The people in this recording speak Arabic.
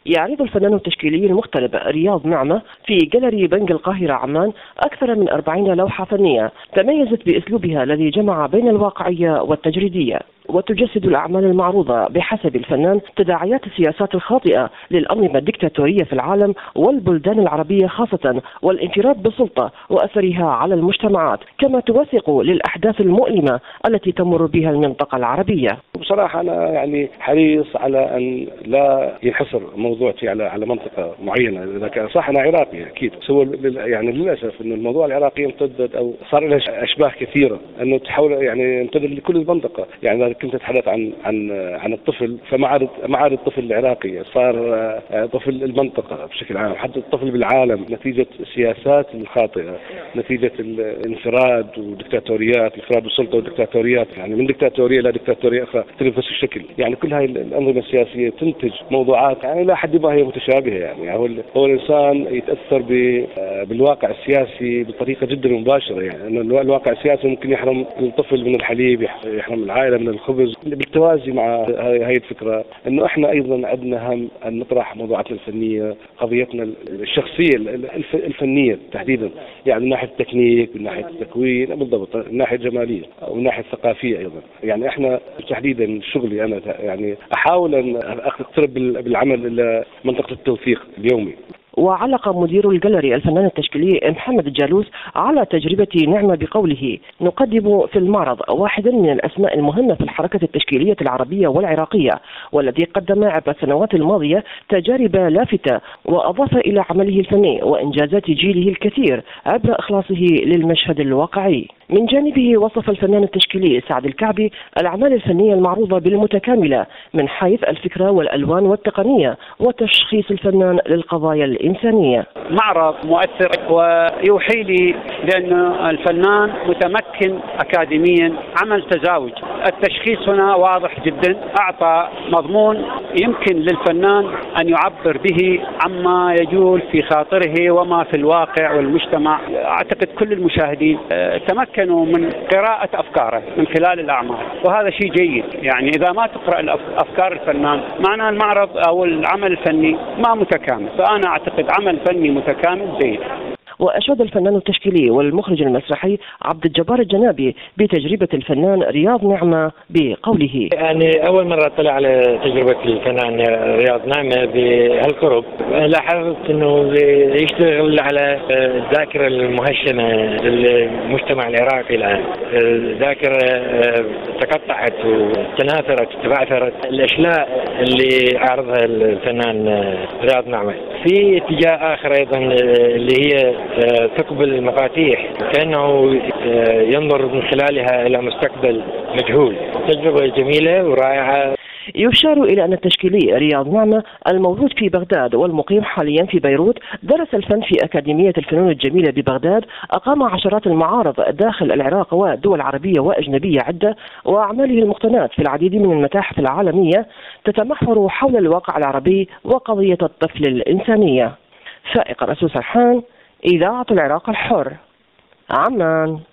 يعرض الفنان التشكيلي المغترب رياض نعمة في جاليري بنك القاهرة عمان أكثر من 40 لوحة فنية تميزت بأسلوبها الذي جمع بين الواقعية والتجريدية، وتجسد الأعمال المعروضة بحسب الفنان تداعيات السياسات الخاطئة للأنظمة الدكتاتورية في العالم والبلدان العربية خاصة، والانفراد بالسلطة وأثرها على المجتمعات، كما توثق للأحداث المؤلمة التي تمر بها المنطقة العربية. بصراحة أنا يعني حريص على أن لا ينحصر موضوعتي على منطقة معينة. إذا كان صح أنا عراقي أكيد، سوى يعني للأسف أن الموضوع العراقي امتدت أو صار له أشباه كثيرة، أنه تحول يعني يمتد لكل المنطقة. يعني إذا كنت أتحدث عن الطفل، فما عاد الطفل العراقي، صار طفل المنطقة بشكل عام، حتى الطفل بالعالم نتيجة السياسات الخاطئة، نتيجة الانفراد والدكتاتوريات، الانفراد بالسلطة والدكتاتوريات، يعني من دكتاتورية إلى دكتاتورية أخرى بنفس الشكل. يعني كل هاي الأنظمة السياسية تنتج موضوعات يعني لا حد ما هي متشابهة. يعني هو الإنسان يتأثر بالواقع السياسي بطريقة جدا مباشرة. يعني أن الواقع السياسي ممكن يحرم الطفل من الحليب، يحرم العائلة من الخبز. بالتوازي مع هاي الفكرة أنه إحنا أيضا عندنا هم أن نطرح موضوعاتنا الفنية، قضيتنا الشخصية الفنية تحديدا، يعني من ناحية التكنيك، من ناحية التكوين بالضبط، من ناحية الجمالية ومن ناحية الثقافية أيضا. يعني إحنا تحديدا شغلي أنا يعني أحاول أن أقترب بالعمل إلى منطقة التوثيق اليومي. وعلق مدير الجاليري الفنان التشكيلي محمد الجالوس على تجربة نعمة بقوله: نقدم في المعرض واحدا من الأسماء المهمة في الحركة التشكيلية العربية والعراقية، والذي قدم عبر السنوات الماضية تجارب لافتة، وأضاف إلى عمله الفني وإنجازات جيله الكثير عبر إخلاصه للمشهد الواقعي. من جانبه وصف الفنان التشكيلي سعد الكعبي الأعمال الفنية المعروضة بالمتكاملة من حيث الفكرة والألوان والتقنية وتشخيص الفنان للقضايا الإنسانية. معرض مؤثر ويوحي لي بأن الفنان متمكن أكاديميا، عمل تزاوج. التشخيص هنا واضح جدا، أعطى مضمون يمكن للفنان أن يعبر به عما يجول في خاطره وما في الواقع والمجتمع. أعتقد كل المشاهدين تمكنوا من قراءة أفكاره من خلال الأعمال، وهذا شيء جيد. يعني إذا ما تقرأ أفكار الفنان معناه المعرض أو العمل الفني ما متكامل، فأنا أعتقد عمل فني متكامل جيد. وأشاد الفنان التشكيلي والمخرج المسرحي عبد الجبار الجنابي بتجربة الفنان رياض نعمة بقوله: يعني أول مرة أطلع على تجربة الفنان رياض نعمة بهالقرب، لاحظت أنه يشتغل على الذاكرة المهشمة للمجتمع العراقي الآن. الذاكرة تقطعت وتناثرت وتبعثرت. الأشلاء اللي عرضها الفنان رياض نعمة في اتجاه آخر أيضا، اللي هي تقبل المفاتيح كأنه ينظر من خلالها إلى مستقبل مجهول. تجربة جميلة ورائعة. يشار إلى أن التشكيلي رياض نعمة المولود في بغداد والمقيم حاليا في بيروت درس الفن في أكاديمية الفنون الجميلة ببغداد، أقام عشرات المعارض داخل العراق ودول عربية وأجنبية عدة، وأعماله المقتناة في العديد من المتاحف العالمية تتمحور حول الواقع العربي وقضية الطفل الإنسانية. فائق رسول سرحان، إذاعة العراق الحر، عمان.